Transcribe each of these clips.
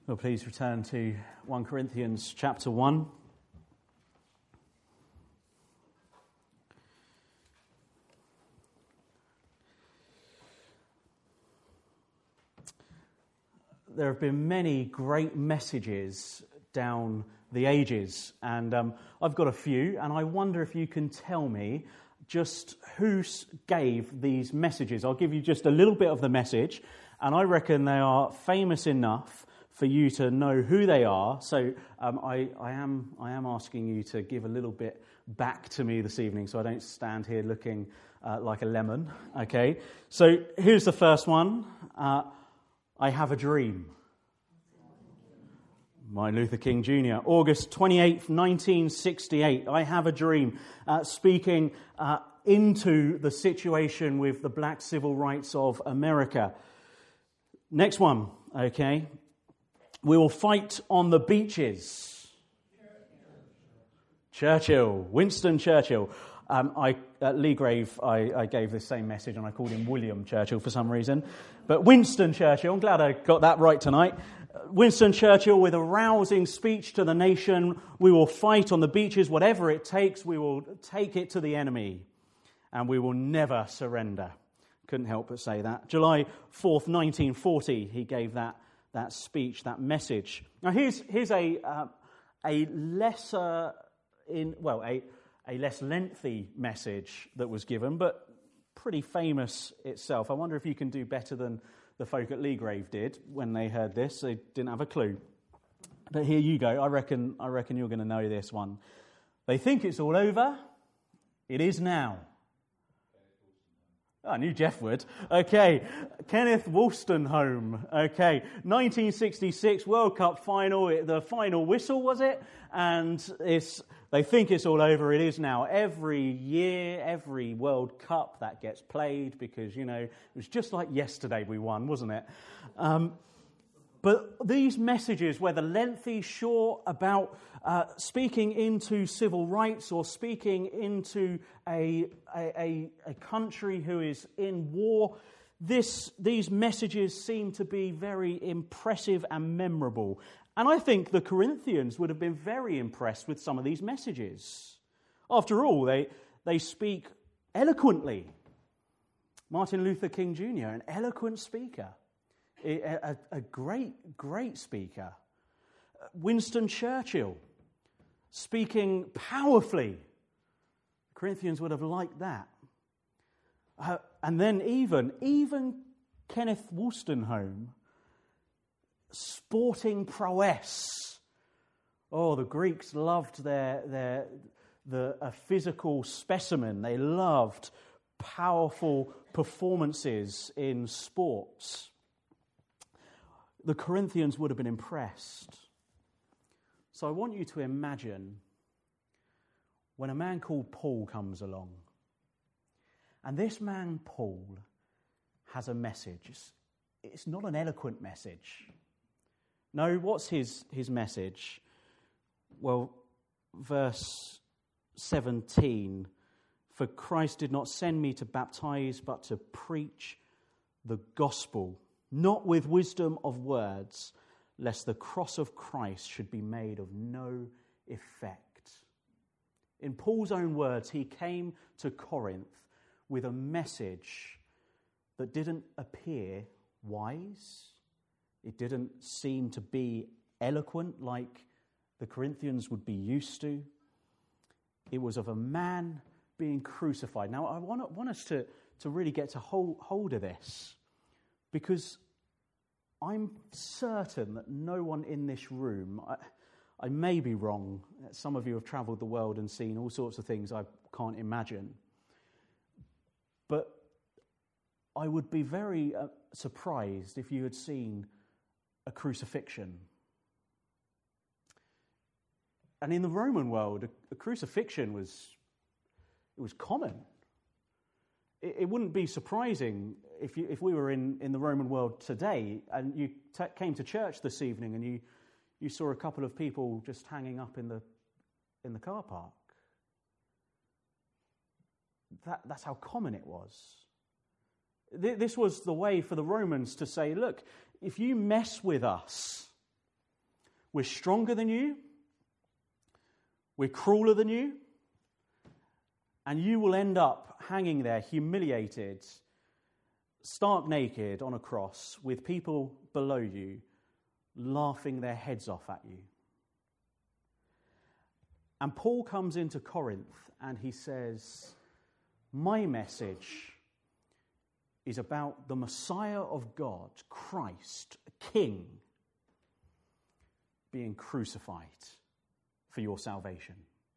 Well, please return to 1 Corinthians chapter 1. There have been many great messages down the ages, and I've got a few, and I wonder if you can tell me just who gave these messages. I'll give you just a little bit of the message, and I reckon they are famous enough for you to know who they are. So I am asking you to give a little bit back to me this evening, so I don't stand here looking like a lemon. Okay. So here's the first one. I have a dream. Martin Luther King Jr. August 28th, 1968. I have a dream. Speaking into the situation with the black civil rights of America. Next one. Okay. We will fight on the beaches. Churchill, Winston Churchill. At Leagrave, I gave the same message and I called him William Churchill for some reason. But Winston Churchill, I'm glad I got that right tonight. Winston Churchill with a rousing speech to the nation. We will fight on the beaches, whatever it takes. We will take it to the enemy and we will never surrender. Couldn't help but say that. July 4th, 1940, he gave that speech, that message. Now here's a less lengthy message that was given, but pretty famous itself. I wonder if you can do better than the folk at Leagrave did when they heard this. They didn't have a clue. But here you go. I reckon you're going to know this one. They think it's all over. It is now. I knew Jeff would. Okay, Kenneth Wolstenholme. Okay, 1966 World Cup final. The final whistle, was it? And they think it's all over. It is now. Every year, every World Cup that gets played, because, it was just like yesterday we won, wasn't it? But these messages, whether lengthy, short, about speaking into civil rights or speaking into a country who is in war, these messages seem to be very impressive and memorable. And I think the Corinthians would have been very impressed with some of these messages. After all, they speak eloquently. Martin Luther King Jr., an eloquent speaker. A great speaker. Winston Churchill, speaking powerfully. The Corinthians would have liked that. And then even Kenneth Wolstenholme, sporting prowess. Oh, the Greeks loved a physical specimen. They loved powerful performances in sports. The Corinthians would have been impressed. So I want you to imagine when a man called Paul comes along. And this man, Paul, has a message. It's not an eloquent message. No, what's his message? Well, verse 17, for Christ did not send me to baptize, but to preach the gospel, not with wisdom of words, lest the cross of Christ should be made of no effect. In Paul's own words, he came to Corinth with a message that didn't appear wise. It didn't seem to be eloquent like the Corinthians would be used to. It was of a man being crucified. Now, I want us to really get to hold of this, because I'm certain that no one in this room, I may be wrong, some of you have travelled the world and seen all sorts of things I can't imagine, but I would be very surprised if you had seen a crucifixion. And in the Roman world, a crucifixion was common. It wouldn't be surprising if we were in the Roman world today and you came to church this evening and you saw a couple of people just hanging up in the car park. That's how common it was. This was the way for the Romans to say, look, if you mess with us, We're stronger than you. We're crueler than you. And you will end up hanging there, humiliated, stark naked on a cross, with people below you laughing their heads off at you. And Paul comes into Corinth and he says, my message is about the Messiah of God, Christ, King, being crucified for your salvation.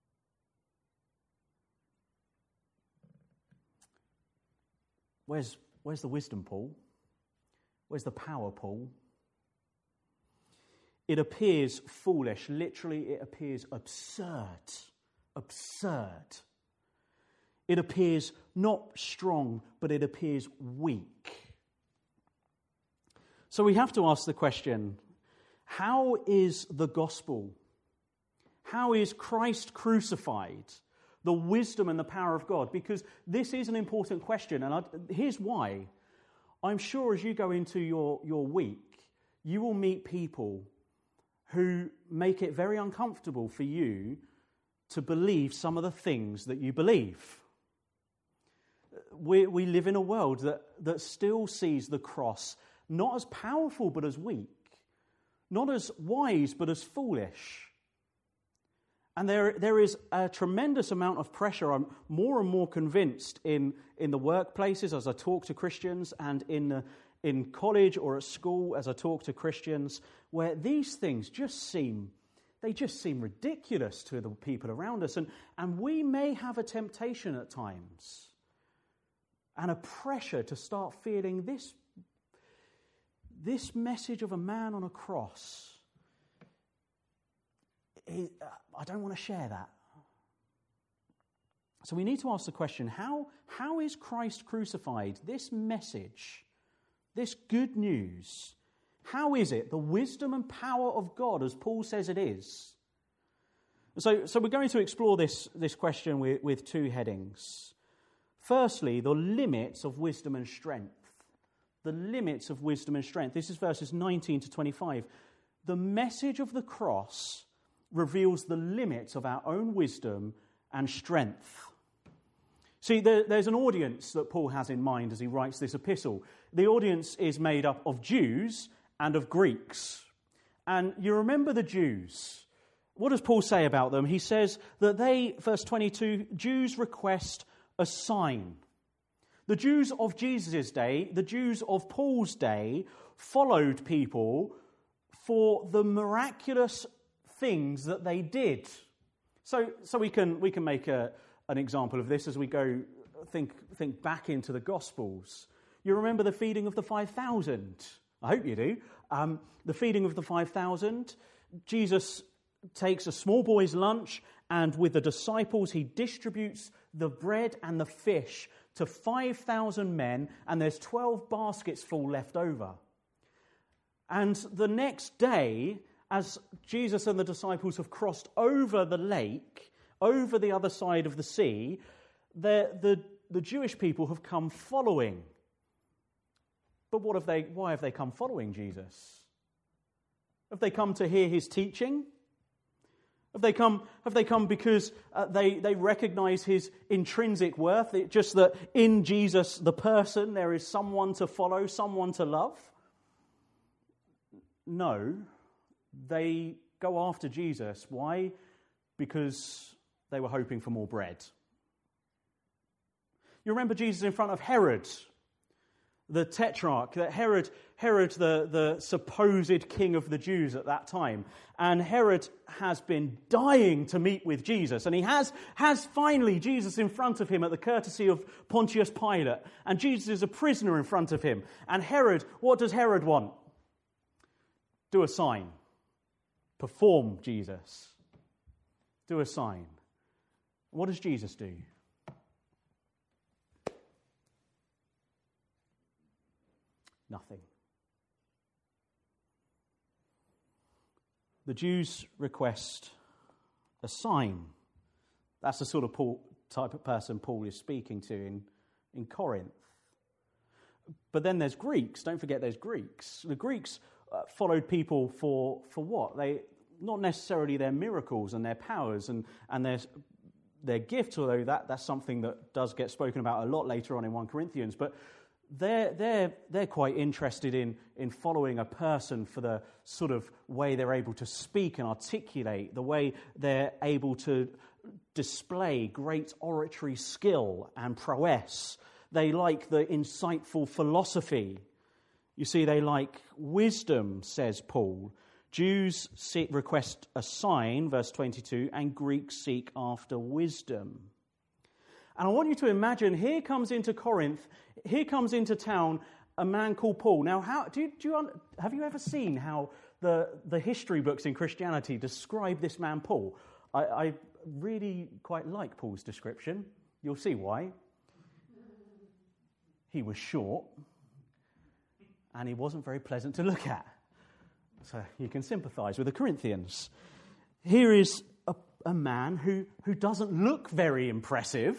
Where's the wisdom, Paul? Where's the power, Paul? It appears foolish. Literally, it appears absurd. Absurd. It appears not strong, but it appears weak. So we have to ask the question, how is the gospel, how is Christ crucified, the wisdom and the power of God? Because this is an important question, and here's why. I'm sure as you go into your week, you will meet people who make it very uncomfortable for you to believe some of the things that you believe. We live in a world that still sees the cross not as powerful but as weak, not as wise but as foolish. And there is a tremendous amount of pressure. I'm more and more convinced in the workplaces as I talk to Christians, and in college or at school as I talk to Christians, where these things just seem ridiculous to the people around us. And we may have a temptation at times and a pressure to start feeling this message of a man on a cross, I don't want to share that. So we need to ask the question, how is Christ crucified? This message, this good news, how is it the wisdom and power of God, as Paul says it is? So we're going to explore this question with two headings. Firstly, the limits of wisdom and strength. The limits of wisdom and strength. This is verses 19 to 25. The message of the cross reveals the limits of our own wisdom and strength. See, there's an audience that Paul has in mind as he writes this epistle. The audience is made up of Jews and of Greeks. And you remember the Jews. What does Paul say about them? He says that they, verse 22, Jews request a sign. The Jews of Jesus' day, the Jews of Paul's day, followed people for the miraculous things that they did. So we can make an example of this as we go think back into the Gospels. You remember the feeding of the 5,000? I hope you do. The feeding of the 5,000, Jesus takes a small boy's lunch, and with the disciples he distributes the bread and the fish to 5,000 men, and there's 12 baskets full left over. And the next day, as Jesus and the disciples have crossed over the lake, over the other side of the sea, the Jewish people have come following. But why have they come following Jesus? Have they come to hear his teaching? Have they come because they recognize his intrinsic worth? Just that in Jesus, the person, there is someone to follow, someone to love? No. They go after Jesus. Why? Because they were hoping for more bread. You remember Jesus in front of Herod, the tetrarch, that Herod, the supposed king of the Jews at that time. And Herod has been dying to meet with Jesus. And he has finally Jesus in front of him at the courtesy of Pontius Pilate. And Jesus is a prisoner in front of him. And Herod, what does Herod want? Do a sign. Perform Jesus. Do a sign. What does Jesus do? Nothing. The Jews request a sign. That's the sort of type of person Paul is speaking to in Corinth. But then there's Greeks. Don't forget there's Greeks. The Greeks followed people for what? not necessarily their miracles and their powers and their gifts, although that's something that does get spoken about a lot later on in 1 Corinthians, but they're quite interested in following a person for the sort of way they're able to speak and articulate, the way they're able to display great oratory skill and prowess. They like the insightful philosophy. You see, they like wisdom, says Paul. Jews request a sign, verse 22, and Greeks seek after wisdom. And I want you to imagine, here comes into Corinth, here comes into town a man called Paul. Now, have you ever seen how the history books in Christianity describe this man Paul? I really quite like Paul's description. You'll see why. He was short, and he wasn't very pleasant to look at. So you can sympathise with the Corinthians. Here is a man who doesn't look very impressive,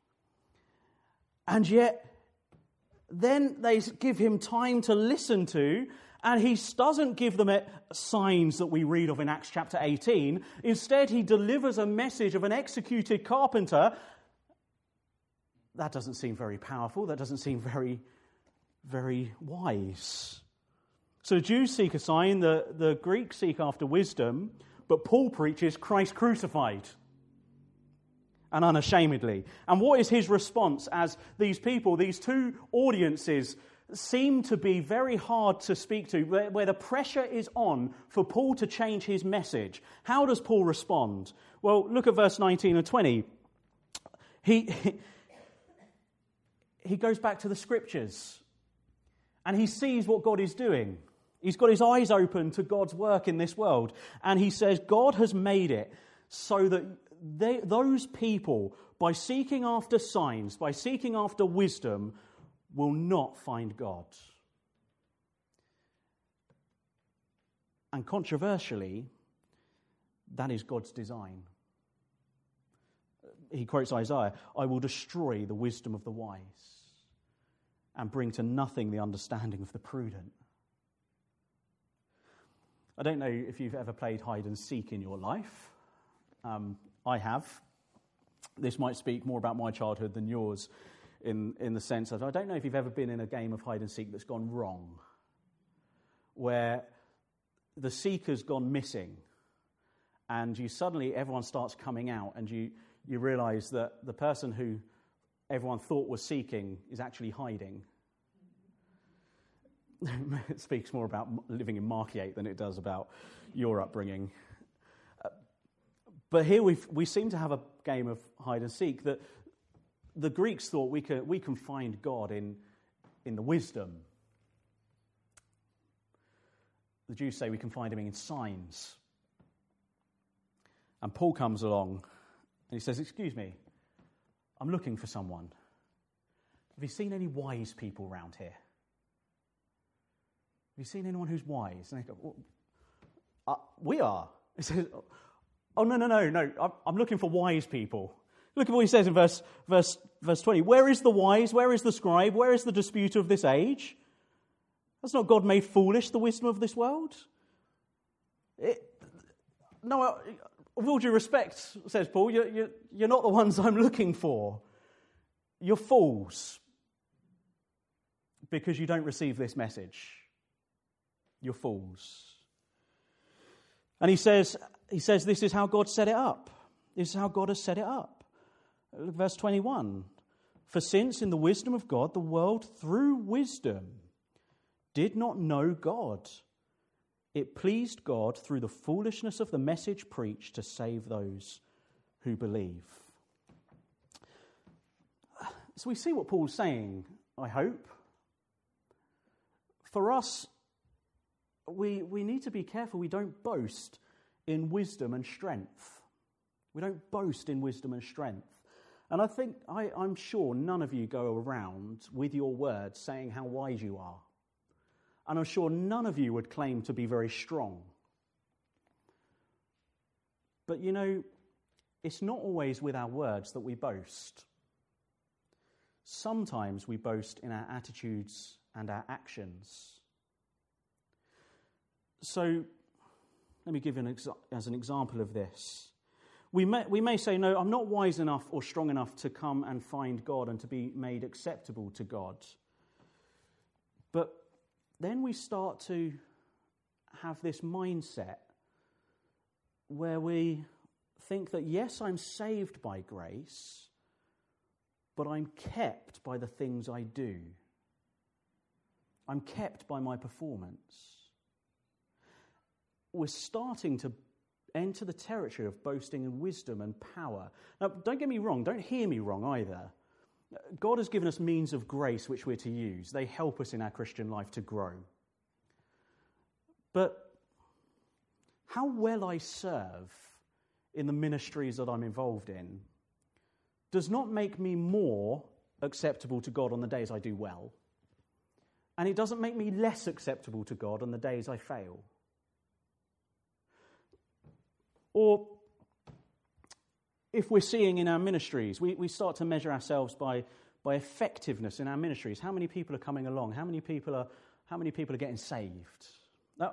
and yet then they give him time to listen to, and he doesn't give them signs that we read of in Acts chapter 18. Instead, he delivers a message of an executed carpenter. That doesn't seem very powerful. That doesn't seem very, very wise. So the Jews seek a sign, the Greeks seek after wisdom, but Paul preaches Christ crucified, and unashamedly. And what is his response as these people, these two audiences, seem to be very hard to speak to, where the pressure is on for Paul to change his message? How does Paul respond? Well, look at verse 19 and 20. He goes back to the Scriptures, and he sees what God is doing. He's got his eyes open to God's work in this world, and he says God has made it so that those people, by seeking after signs, by seeking after wisdom, will not find God. And controversially, that is God's design. He quotes Isaiah, "I will destroy the wisdom of the wise and bring to nothing the understanding of the prudent." I don't know if you've ever played hide and seek in your life. I have. This might speak more about my childhood than yours in the sense that I don't know if you've ever been in a game of hide and seek that's gone wrong, where the seeker's gone missing, and everyone starts coming out, and you realise that the person who everyone thought was seeking is actually hiding. It speaks more about living in Markyate than it does about your upbringing. But here we seem to have a game of hide and seek that the Greeks thought we can find God in the wisdom. The Jews say we can find him in signs. And Paul comes along and he says, "Excuse me, I'm looking for someone. Have you seen any wise people around here? Have you seen anyone who's wise?" And they go, "We are." He says, "Oh, no. I'm looking for wise people." Look at what he says in verse 20. "Where is the wise? Where is the scribe? Where is the disputer of this age? Has not God made foolish the wisdom of this world?" No, with all due respect, says Paul, you're not the ones I'm looking for. You're fools because you don't receive this message. You're fools. And he says, this is how God set it up. This is how God has set it up. Verse 21. "For since in the wisdom of God, the world through wisdom did not know God, it pleased God through the foolishness of the message preached to save those who believe." So we see what Paul's saying, I hope. For us, we need to be careful we don't boast in wisdom and strength. We don't boast in wisdom and strength. And I'm sure none of you go around with your words saying how wise you are. And I'm sure none of you would claim to be very strong. But it's not always with our words that we boast. Sometimes we boast in our attitudes and our actions. So Let me give you as an example of this. We may say, no, I'm not wise enough or strong enough to come and find God and to be made acceptable to God. But then we start to have this mindset where we think that, yes, I'm saved by grace, but I'm kept by the things I do. I'm kept by my performance. We're starting to enter the territory of boasting in wisdom and power. Now, don't get me wrong, don't hear me wrong either. God has given us means of grace which we're to use. They help us in our Christian life to grow. But how well I serve in the ministries that I'm involved in does not make me more acceptable to God on the days I do well. And it doesn't make me less acceptable to God on the days I fail. Or if we're seeing in our ministries, we start to measure ourselves by effectiveness in our ministries. How many people are coming along? How many people are getting saved? Now,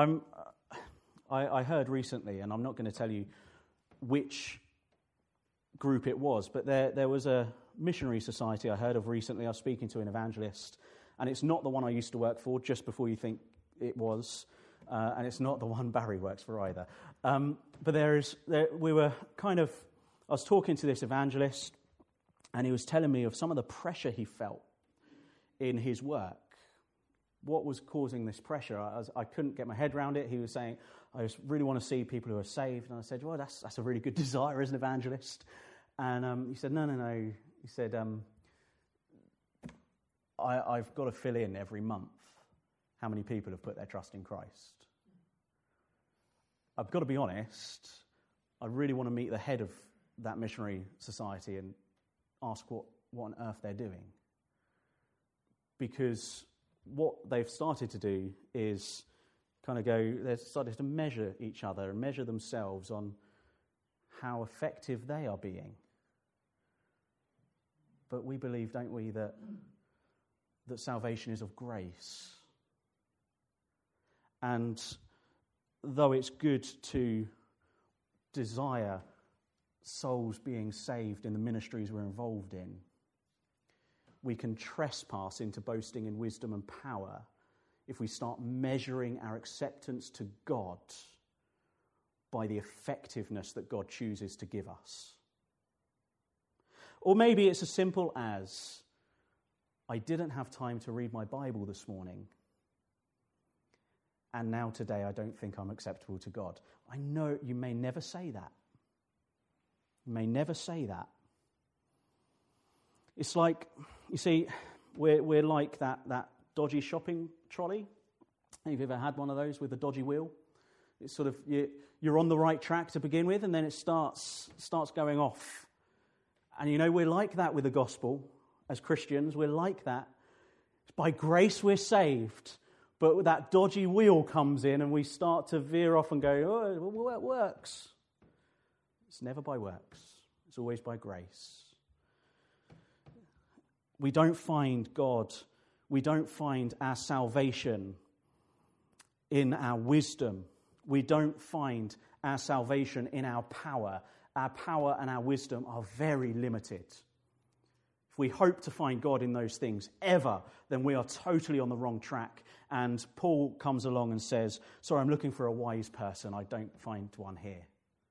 I heard recently, and I'm not going to tell you which group it was, but there was a missionary society I heard of recently. I was speaking to an evangelist, and it's not the one I used to work for, just before you think it was, and it's not the one Barry works for either. But I was talking to this evangelist, and he was telling me of some of the pressure he felt in his work. What was causing this pressure? I couldn't get my head around it. He was saying, I just really want to see people who are saved. And I said, well, that's a really good desire as an evangelist. And he said, no. He said, I've got to fill in every month how many people have put their trust in Christ. I've got to be honest, I really want to meet the head of that missionary society and ask what on earth they're doing. Because what they've started to do is they've started to measure each other and measure themselves on how effective they are being. But we believe, don't we, that salvation is of grace. And though it's good to desire souls being saved in the ministries we're involved in, we can trespass into boasting in wisdom and power if we start measuring our acceptance to God by the effectiveness that God chooses to give us. Or maybe it's as simple as, I didn't have time to read my Bible this morning, and now today I don't think I'm acceptable to God. I know you may never say that. You may never say that. It's like, you see, we're like that dodgy shopping trolley. Have you ever had one of those with a dodgy wheel? It's sort of, you're on the right track to begin with, and then it starts going off. And we're like that with the gospel as Christians. We're like that. By grace we're saved. But that dodgy wheel comes in and we start to veer off and go, oh, well, it works. It's never by works. It's always by grace. We don't find God, we don't find our salvation in our wisdom. We don't find our salvation in our power. Our power and our wisdom are very limited. If we hope to find God in those things ever, then we are totally on the wrong track. And Paul comes along and says, sorry, I'm looking for a wise person. I don't find one here.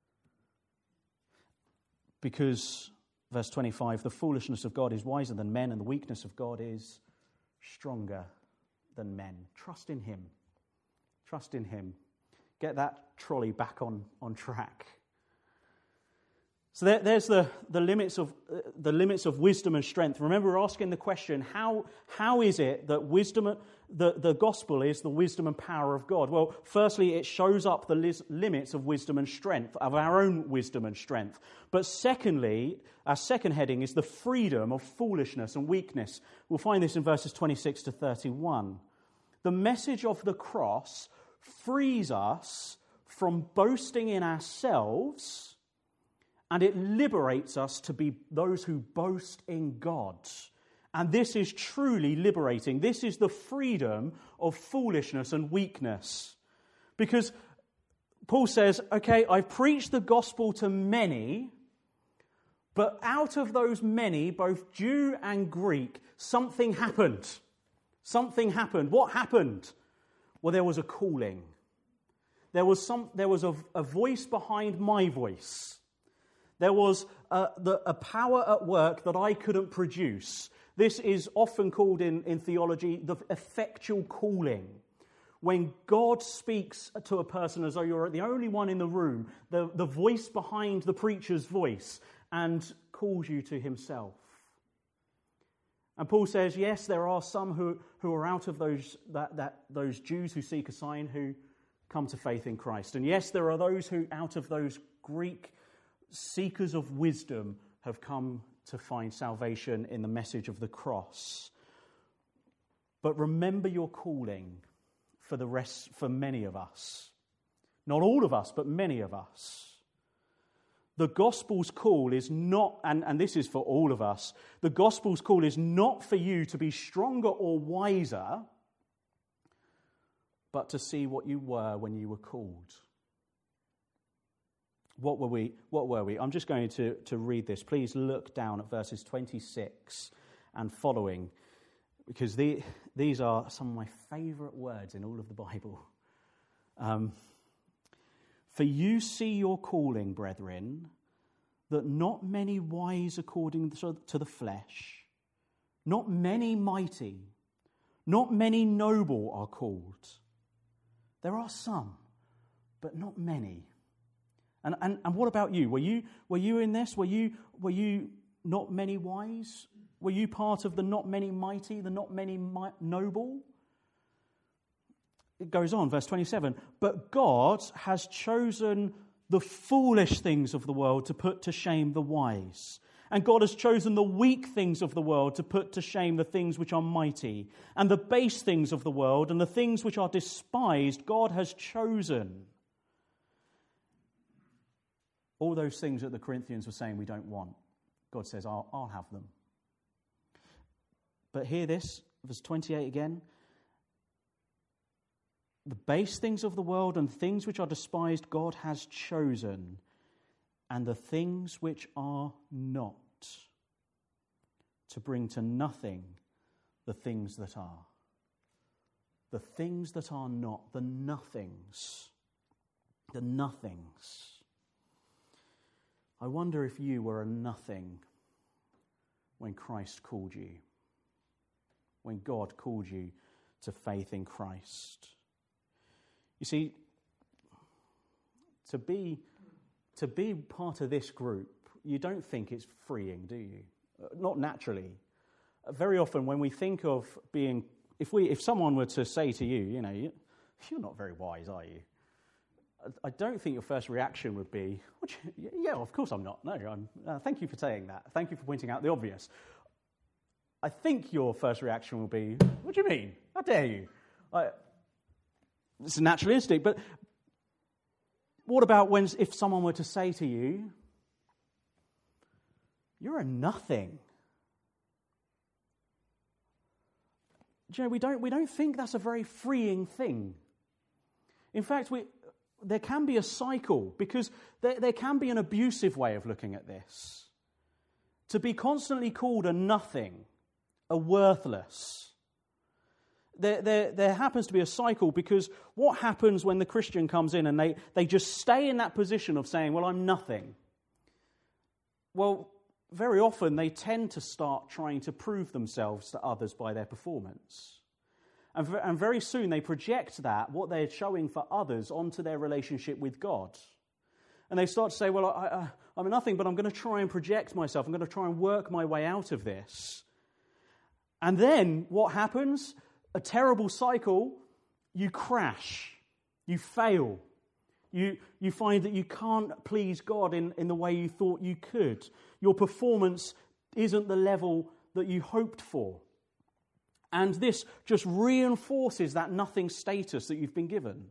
Because, verse 25, the foolishness of God is wiser than men, and the weakness of God is stronger than men. Trust in him. Trust in him. Get that trolley back on track. So there's the limits of wisdom and strength. Remember, we're asking the question: how is it that wisdom, the gospel, is the wisdom and power of God? Well, firstly, it shows up the limits of wisdom and strength, of our own wisdom and strength. But secondly, our second heading is the freedom of foolishness and weakness. We'll find this in verses 26 to 31. The message of the cross frees us from boasting in ourselves, and it liberates us to be those who boast in God. And this is truly liberating. This is the freedom of foolishness and weakness. Because Paul says, okay, I've preached the gospel to many, but out of those many, both Jew and Greek, something happened. Something happened. What happened? Well, there was a calling. There was a voice behind my voice. There was a power at work that I couldn't produce. This is often called in theology the effectual calling. When God speaks to a person as though you're the only one in the room, the voice behind the preacher's voice, and calls you to himself. And Paul says, yes, there are some who are out of those Jews who seek a sign who come to faith in Christ. And yes, there are those who, out of those Greek seekers of wisdom, have come to find salvation in the message of the cross. But remember your calling for many of us. Not all of us, but many of us. The gospel's call is not, and this is for all of us, the gospel's call is not for you to be stronger or wiser, but to see what you were when you were called. What were we? I'm just going to read this. Please look down at verses 26 and following, because these are some of my favourite words in all of the Bible. For you see your calling, brethren, that not many wise according to the flesh, not many mighty, not many noble are called. There are some, but not many. And what about you? Were you in this? Were you not many wise? Were you part of the not many mighty, the not many noble? It goes on, verse 27. But God has chosen the foolish things of the world to put to shame the wise. And God has chosen the weak things of the world to put to shame the things which are mighty. And the base things of the world and the things which are despised, God has chosen. All those things that the Corinthians were saying we don't want, God says, I'll have them. But hear this, verse 28 again. The base things of the world and things which are despised, God has chosen, and the things which are not, to bring to nothing the things that are. The things that are not, the nothings. The nothings. I wonder if you were a nothing when Christ called you, when God called you to faith in Christ. You see, to be part of this group, you don't think it's freeing, do you? Not naturally. Very often when we think of being, if someone were to say to you, you're not very wise, are you? I don't think your first reaction would be, yeah, of course I'm not. No, thank you for saying that. Thank you for pointing out the obvious. I think your first reaction will be, what do you mean? How dare you? It's a natural instinct, but what about if someone were to say to you, you're a nothing? Do you know, we don't think that's a very freeing thing. In fact, there can be a cycle, because there can be an abusive way of looking at this. To be constantly called a nothing, a worthless. There happens to be a cycle, because what happens when the Christian comes in and they just stay in that position of saying, well, I'm nothing? Well, very often they tend to start trying to prove themselves to others by their performance. And very soon they project what they're showing for others, onto their relationship with God. And they start to say, well, I'm nothing, but I'm going to try and project myself. I'm going to try and work my way out of this. And then what happens? A terrible cycle. You crash. You fail. You find that you can't please God in the way you thought you could. Your performance isn't the level that you hoped for. And this just reinforces that nothing status that you've been given.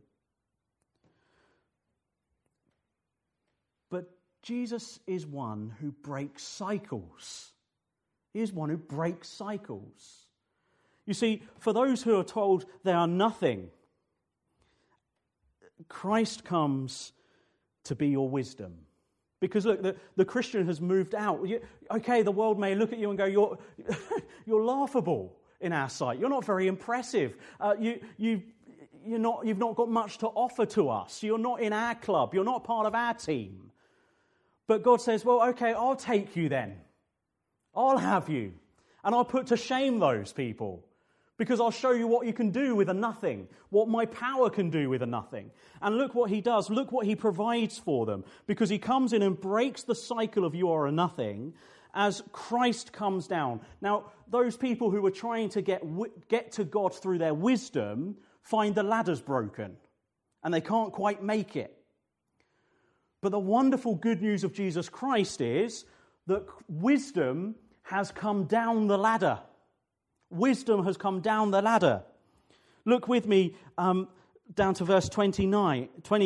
But Jesus is one who breaks cycles. He is one who breaks cycles. You see, for those who are told they are nothing, Christ comes to be your wisdom. Because look, the Christian has moved out. Okay, the world may look at you and go, you're laughable in our sight. You're not very impressive. You've not got much to offer to us. You're not in our club. You're not part of our team. But God says, well, okay, I'll take you then. I'll have you. And I'll put to shame those people. Because I'll show you what you can do with a nothing, what my power can do with a nothing. And look what he does, look what he provides for them. Because he comes in and breaks the cycle of you are a nothing as Christ comes down. Now, those people who were trying to get to God through their wisdom find the ladders broken. And they can't quite make it. But the wonderful good news of Jesus Christ is that wisdom has come down the ladder. Wisdom has come down the ladder. Look with me down to verse 29.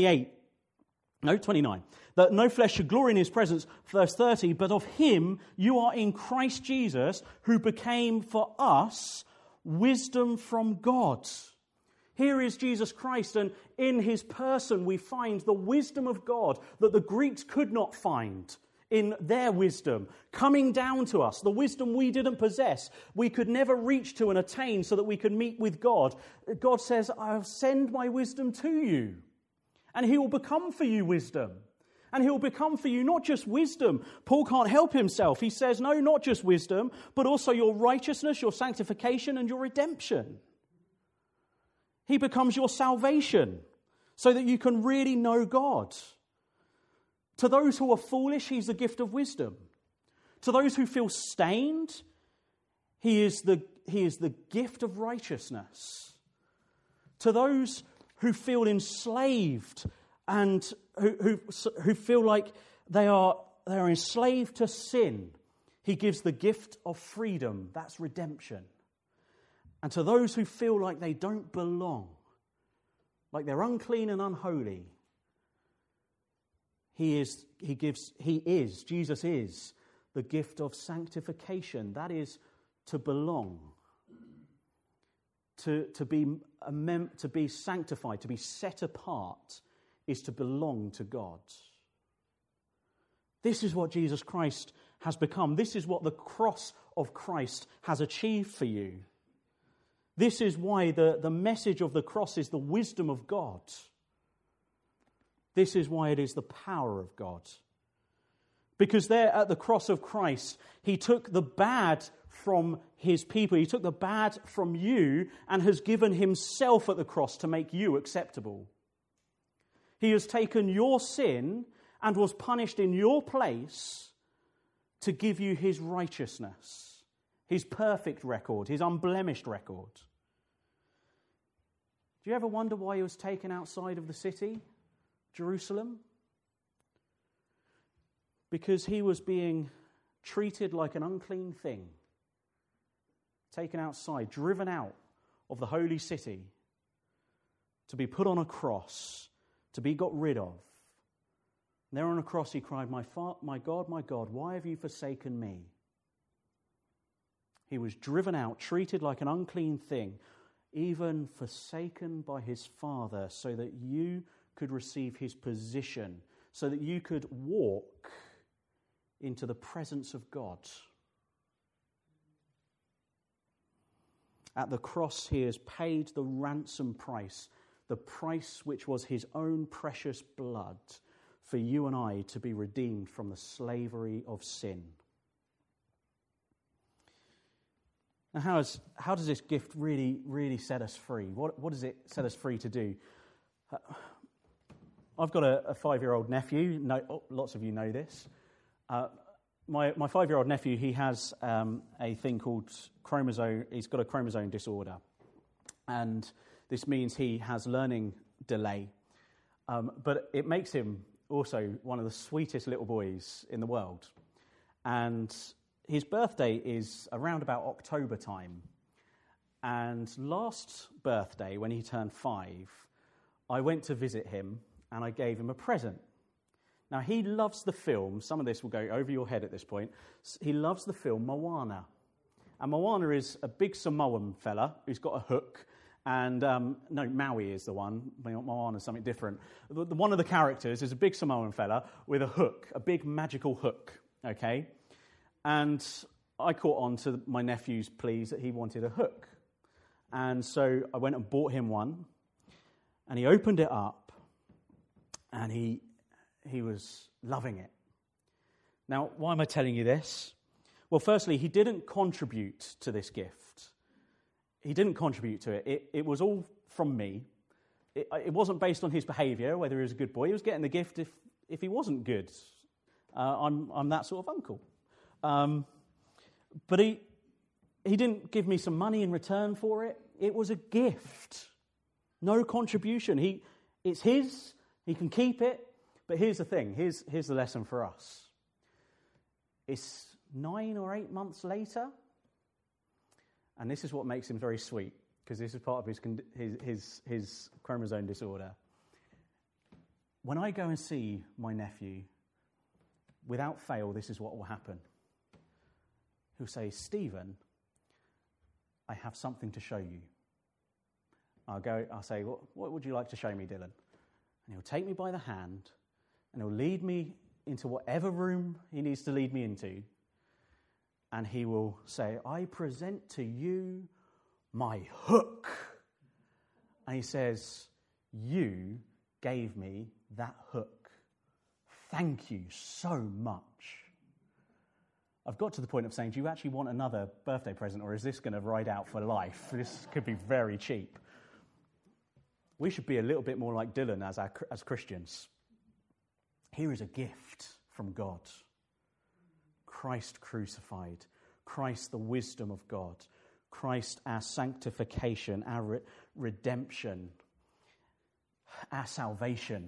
That no flesh should glory in his presence, verse 30, but of him you are in Christ Jesus, who became for us wisdom from God. Here is Jesus Christ, and in his person we find the wisdom of God that the Greeks could not find in their wisdom, coming down to us, the wisdom we didn't possess, we could never reach to and attain so that we could meet with God. God says, I'll send my wisdom to you, and he will become for you wisdom. And he will become for you not just wisdom. Paul can't help himself. He says, no, not just wisdom, but also your righteousness, your sanctification, and your redemption. He becomes your salvation so that you can really know God. To those who are foolish, he's the gift of wisdom. To those who feel stained, he is the gift of righteousness. To those who feel enslaved and who feel like they are enslaved to sin, he gives the gift of freedom. That's redemption. And to those who feel like they don't belong, like they're unclean and unholy, Jesus is the gift of sanctification. That is to belong, to be sanctified, to be set apart, is to belong to God. This is what Jesus Christ has become. This is what the cross of Christ has achieved for you. This is why the message of the cross is the wisdom of God. This is why it is the power of God. Because there at the cross of Christ, he took the bad from his people. He took the bad from you and has given himself at the cross to make you acceptable. He has taken your sin and was punished in your place to give you his righteousness, his perfect record, his unblemished record. Do you ever wonder why he was taken outside of the city, Jerusalem? Because he was being treated like an unclean thing, taken outside, driven out of the holy city, to be put on a cross, to be got rid of. And there on a cross he cried, my God, why have you forsaken me? He was driven out, treated like an unclean thing, even forsaken by his Father, so that you could receive his position, so that you could walk into the presence of God. At the cross, he has paid the ransom price, the price which was his own precious blood, for you and I to be redeemed from the slavery of sin. Now, how does this gift really set us free? What does it set us free to do? I've got a 5-year-old nephew. Lots of you know this. My 5-year-old nephew, he has a thing called chromosome. He's got a chromosome disorder, and this means he has learning delay. But it makes him also one of the sweetest little boys in the world. And his birthday is around about October time. And last birthday, when he turned 5, I went to visit him and I gave him a present. Now, he loves the film. Some of this will go over your head at this point. He loves the film Moana. And Moana is a big Samoan fella who's got a hook, And, no, Maui is the one. Moana is something different. One of the characters is a big Samoan fella with a hook, a big magical hook, okay? And I caught on to my nephew's pleas that he wanted a hook. And so I went and bought him one, and he opened it up, and he was loving it. Now, why am I telling you this? Well, firstly, he didn't contribute to this gift. He didn't contribute to it. It was all from me. It wasn't based on his behaviour, whether he was a good boy. He was getting the gift if he wasn't good. I'm that sort of uncle. But he didn't give me some money in return for it. It was a gift. No contribution. It's his. He can keep it. But here's the thing. Here's the lesson for us. It's 9 or 8 months later, and this is what makes him very sweet, because this is part of his chromosome disorder. When I go and see my nephew, without fail, this is what will happen. He'll say, "Stephen, I have something to show you." I'll say, what would you like to show me, Dylan? And he'll take me by the hand, and he'll lead me into whatever room he needs to lead me into. And he will say, "I present to you my hook." And he says, "You gave me that hook. Thank you so much." I've got to the point of saying, do you actually want another birthday present, or is this going to ride out for life? This could be very cheap. We should be a little bit more like Dylan as Christians. Here is a gift from God. Christ crucified. Christ the wisdom of God. Christ our sanctification, our redemption, our salvation.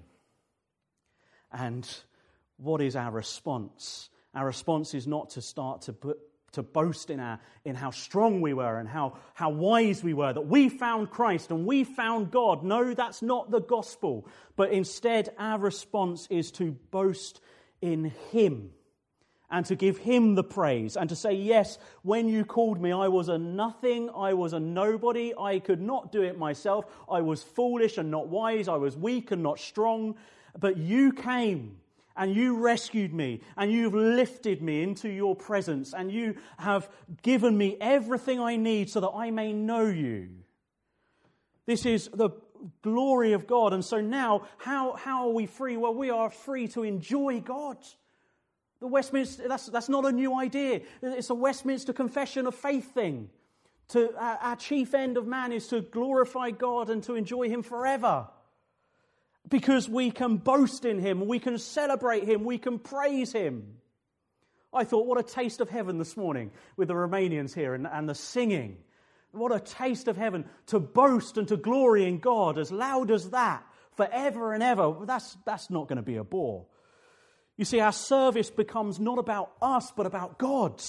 And what is our response? Our response is not to start to boast in how strong we were and how wise we were, that we found Christ and we found God. No, that's not the gospel. But instead, our response is to boast in Him and to give Him the praise and to say, yes, when you called me, I was a nothing, I was a nobody, I could not do it myself, I was foolish and not wise, I was weak and not strong, but you came and you rescued me, and you've lifted me into your presence, and you have given me everything I need so that I may know you. This is the glory of God. And so now, how are we free? Well, we are free to enjoy God. The Westminster, that's not a new idea. It's a Westminster Confession of Faith thing. Our chief end of man is to glorify God and to enjoy Him forever. Because we can boast in Him, we can celebrate Him, we can praise Him. I thought, what a taste of heaven this morning with the Romanians here and the singing. What a taste of heaven to boast and to glory in God as loud as that forever and ever. That's not going to be a bore. You see, our service becomes not about us, but about God.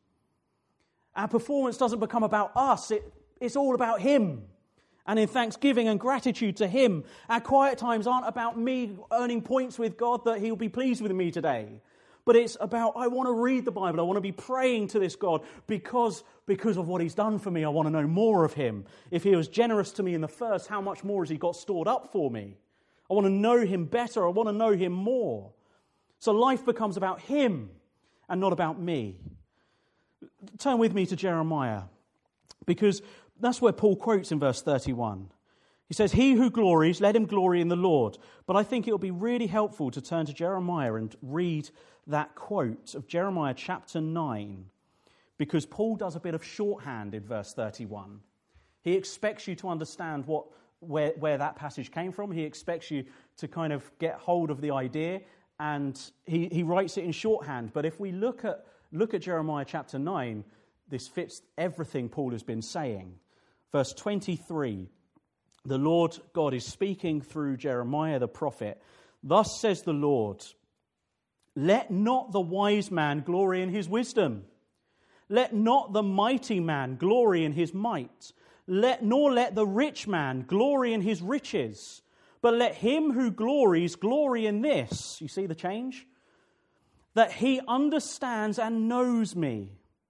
Our performance doesn't become about us, it's all about Him. And in thanksgiving and gratitude to Him, our quiet times aren't about me earning points with God that He'll be pleased with me today. But it's about, I want to read the Bible. I want to be praying to this God because of what He's done for me. I want to know more of Him. If He was generous to me in the first, how much more has He got stored up for me? I want to know Him better. I want to know Him more. So life becomes about Him and not about me. Turn with me to Jeremiah, because that's where Paul quotes in verse 31. He says, "He who glories, let him glory in the Lord." But I think it will be really helpful to turn to Jeremiah and read that quote of Jeremiah chapter 9, because Paul does a bit of shorthand in verse 31. He expects you to understand where that passage came from. He expects you to kind of get hold of the idea, and he writes it in shorthand. But if we look at Jeremiah chapter 9, this fits everything Paul has been saying. Verse 23, the Lord God is speaking through Jeremiah the prophet. "Thus says the Lord, let not the wise man glory in his wisdom. Let not the mighty man glory in his might. Nor let the rich man glory in his riches. But let him who glories glory in this." You see the change? "That he understands and knows me,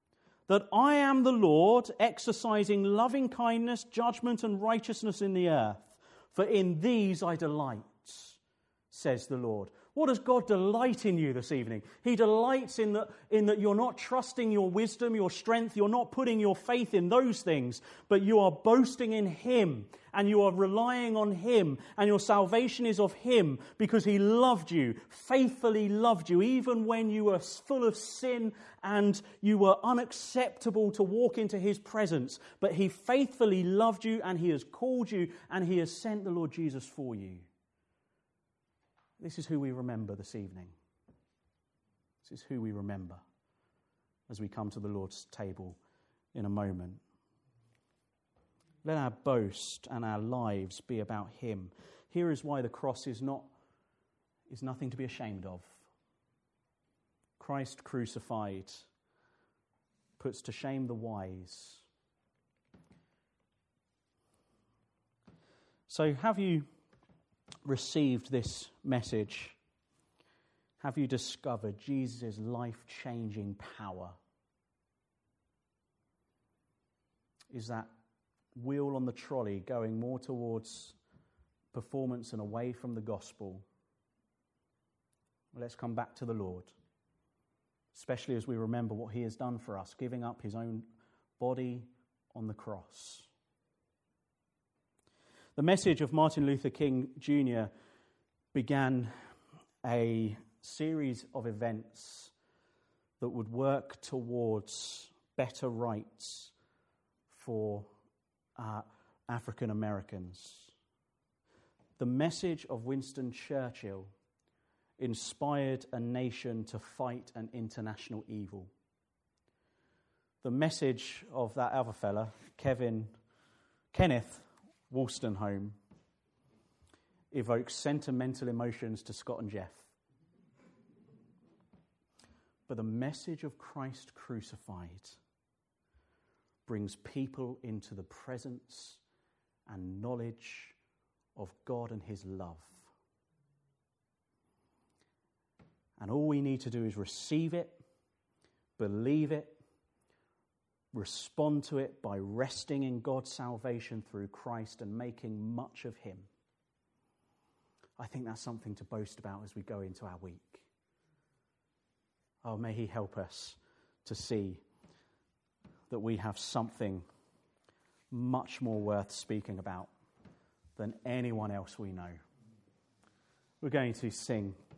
that I am the Lord, exercising loving kindness, judgment, and righteousness in the earth. For in these I delight, says the Lord. What does God delight in you this evening? He delights in that you're not trusting your wisdom, your strength, you're not putting your faith in those things, but you are boasting in Him, and you are relying on Him, and your salvation is of Him, because He loved you, faithfully loved you, even when you were full of sin and you were unacceptable to walk into His presence. But He faithfully loved you, and He has called you, and He has sent the Lord Jesus for you. This is who we remember this evening. This is who we remember as we come to the Lord's table in a moment. Let our boast and our lives be about Him. Here is why the cross is nothing to be ashamed of. Christ crucified puts to shame the wise. So have you received this message? Have you discovered Jesus' life-changing power? Is that wheel on the trolley going more towards performance and away from the gospel? Well, let's come back to the Lord, especially as we remember what He has done for us, giving up His own body on the cross. The message of Martin Luther King Jr. began a series of events that would work towards better rights for African Americans. The message of Winston Churchill inspired a nation to fight an international evil. The message of that other fella, Kenneth Wolstenholme, evokes sentimental emotions to Scott and Jeff. But the message of Christ crucified brings people into the presence and knowledge of God and His love. And all we need to do is receive it, believe it, respond to it by resting in God's salvation through Christ and making much of Him. I think that's something to boast about as we go into our week. Oh, may He help us to see that we have something much more worth speaking about than anyone else we know. We're going to sing